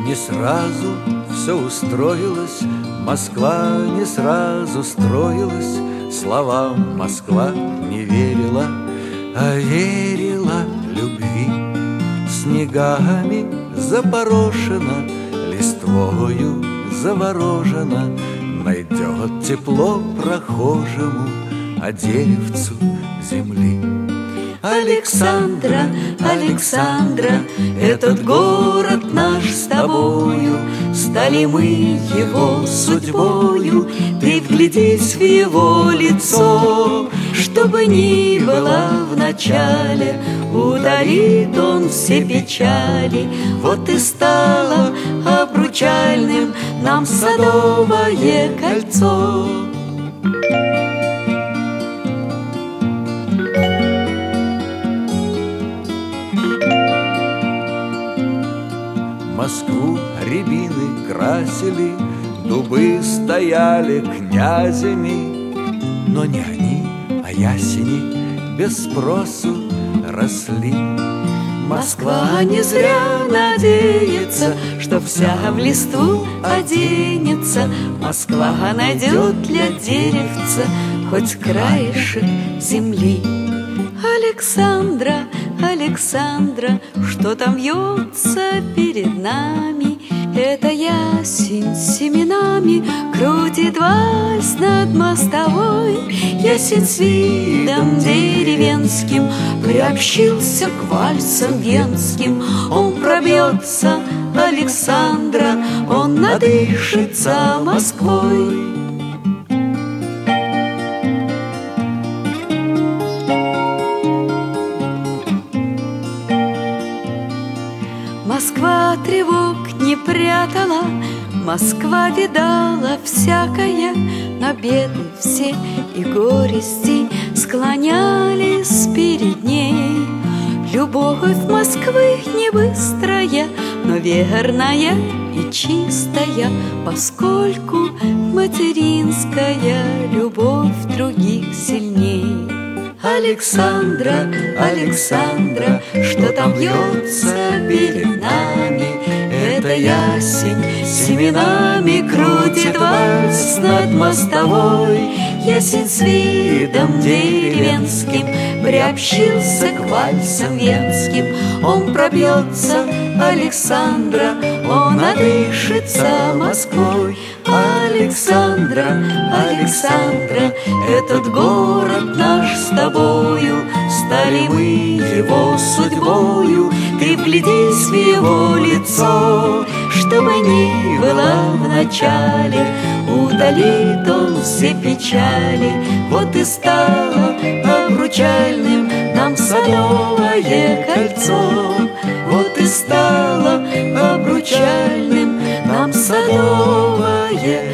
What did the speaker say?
Не сразу все устроилось, Москва не сразу строилась, словам Москва не верила, а верила любви. Снегами запорошена, листвою заворожена, найдет тепло прохожему, а деревцу земли. Александра, Александра, этот город наш с тобою, стали мы его судьбою. Ты вглядись в его лицо, что бы ни было в начале, удалит он все печали. Вот и стало обручальным нам Садовое кольцо. Москву рябины красили, дубы стояли князями, но не они, а ясени без спросу росли. Москва не зря надеется, что вся в листву оденется. Москва найдет для деревца хоть краешек земли. Александра, Александра, что там вьется перед нами? Это ясень с семенами крутит вальс над мостовой. Ясень с видом деревенским приобщился к вальсам венским. Он пробьется, Александра, он надышится Москвой. Москва тревог не прятала, Москва видала всякое, но беды все и горести склонялись перед ней. Любовь Москвы не быстрая, но верная и чистая, поскольку материнская любовь других сильней. Александра, Александра, что там бьется перед нами? Это ясень с семенами крутит вальс над мостовой. Ясень с видом деревенским приобщился к вальсам венским. Он пробьется, Александра, он надышится Москвой. Александра, Александра, этот город наш с тобою, стали мы его судьбою. Ты вглядись в его лицо, что бы ни было в начале, удалит он все печали. Вот и стало обручальным нам Садовое кольцо. Вот и стало обручальным нам Садовое